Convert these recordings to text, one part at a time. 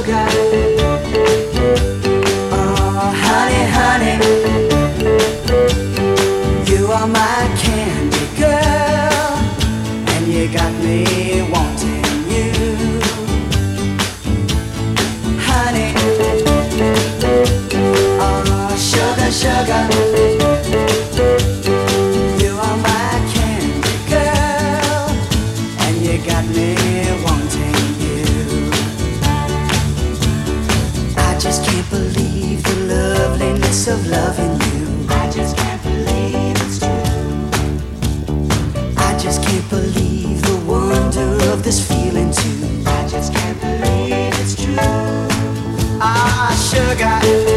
sugar. Oh, honey, honey, you are my candy girl, and you got me wanting you. Honey, oh, sugar, sugar, you are my candy girl, and you got me wanting you. I just can't believe the loveliness of loving you. I just can't believe it's true. I just can't believe the wonder of this feeling too. I just can't believe it's true. Ah, sugar.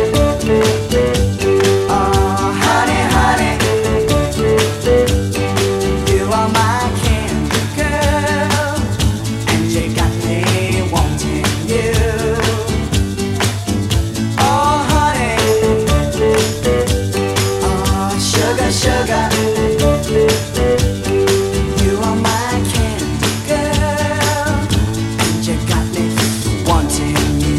Oh, honey, honey, you are my candy girl, and you got me wanting you. Oh, honey, oh, sugar, sugar, you are my candy girl, and you got me wanting you.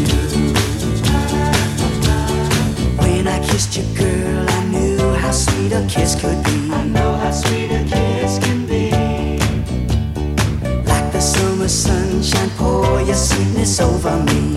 When I kissed you, girl, I knew how sweet a kiss could be. I know how sweet a kiss can be. Like the summer sunshine, pour your sweetness over me.